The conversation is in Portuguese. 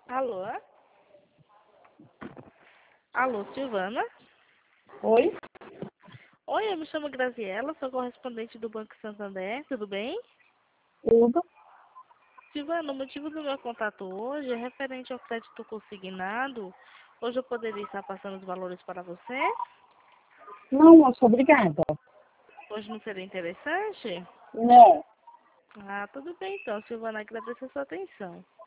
Alô? Alô, Silvana? Oi? Oi, eu me chamo Graziela, sou correspondente do Banco Santander, tudo bem? Tudo? Silvana, o motivo do meu contato hoje é referente ao crédito consignado. Hoje eu poderia estar passando os valores para você? Não, moça, obrigada. Hoje não seria interessante? Não. Ah, tudo bem então, Silvana, agradeço a sua atenção.